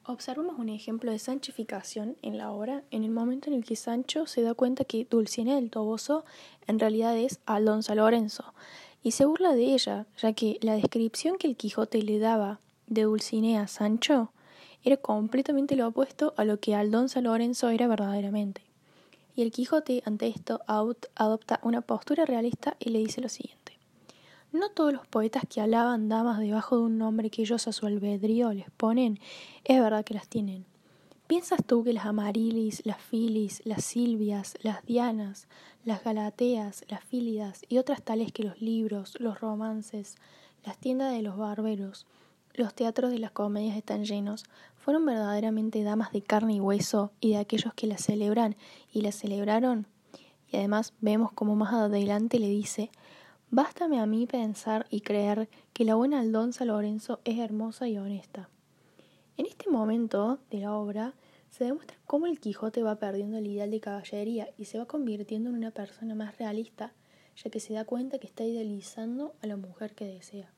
Observamos un ejemplo de sanchificación en la obra en el momento en el que Sancho se da cuenta que Dulcinea del Toboso en realidad es Aldonza Lorenzo y se burla de ella, ya que la descripción que el Quijote le daba de Dulcinea a Sancho era completamente lo opuesto a lo que Aldonza Lorenzo era verdaderamente. Y el Quijote ante esto adopta una postura realista y le dice lo siguiente: no todos los poetas que alaban damas debajo de un nombre que ellos a su albedrío les ponen, es verdad que las tienen. ¿Piensas tú que las Amarilis, las Filis, las Silvias, las Dianas, las Galateas, las Fílidas y otras tales que los libros, los romances, las tiendas de los barberos, los teatros de las comedias están llenos, fueron verdaderamente damas de carne y hueso y de aquellos que las celebran y las celebraron? Y además vemos como más adelante le dice: bástame a mí pensar y creer que la buena Aldonza Lorenzo es hermosa y honesta. En este momento de la obra se demuestra cómo el Quijote va perdiendo el ideal de caballería y se va convirtiendo en una persona más realista, ya que se da cuenta que está idealizando a la mujer que desea.